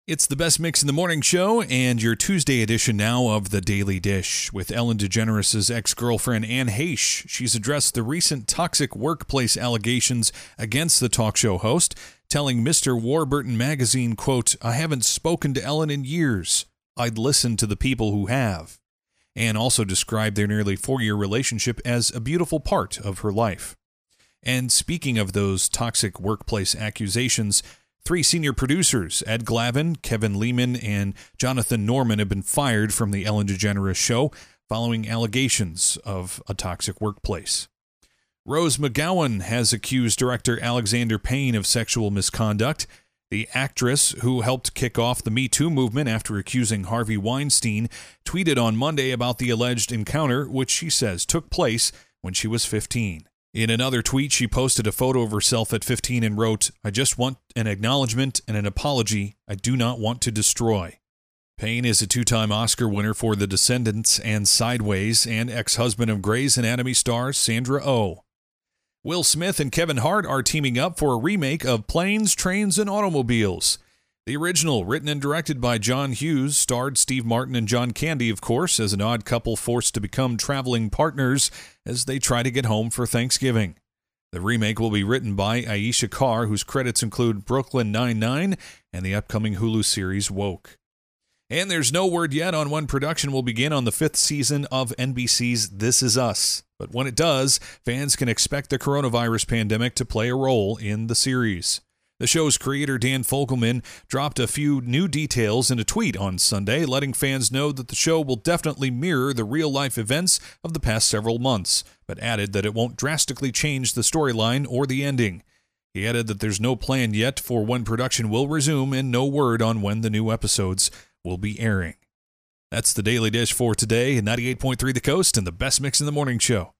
It's the best mix in the morning show and your Tuesday edition now of The Daily Dish with Ellen DeGeneres' ex-girlfriend Anne Heche. She's addressed the recent toxic workplace allegations against the talk show host, telling Mr. Warburton magazine, quote, "I haven't spoken to Ellen in years. I'd listen to the people who have." Anne also described their nearly 4-year relationship as a beautiful part of her life. And speaking of those toxic workplace accusations, 3 senior producers, Ed Glavin, Kevin Lehman, and Jonathan Norman, have been fired from the Ellen DeGeneres Show following allegations of a toxic workplace. Rose McGowan has accused director Alexander Payne of sexual misconduct. The actress, who helped kick off the Me Too movement after accusing Harvey Weinstein, tweeted on Monday about the alleged encounter, which she says took place when she was 15. In another tweet, she posted a photo of herself at 15 and wrote, "I just want an acknowledgement and an apology. I do not want to destroy." Payne is a 2-time Oscar winner for The Descendants and Sideways, and ex-husband of Grey's Anatomy star Sandra Oh. Will Smith and Kevin Hart are teaming up for a remake of Planes, Trains, and Automobiles. The original, written and directed by John Hughes, starred Steve Martin and John Candy, of course, as an odd couple forced to become traveling partners as they try to get home for Thanksgiving. The remake will be written by Aisha Carr, whose credits include Brooklyn Nine-Nine and the upcoming Hulu series Woke. And there's no word yet on when production will begin on the 5th season of NBC's This Is Us. But when it does, fans can expect the coronavirus pandemic to play a role in the series. The show's creator, Dan Fogelman, dropped a few new details in a tweet on Sunday, letting fans know that the show will definitely mirror the real-life events of the past several months, but added that it won't drastically change the storyline or the ending. He added that there's no plan yet for when production will resume and no word on when the new episodes will be airing. That's the Daily Dish for today, 98.3 The Coast and the best mix in the morning show.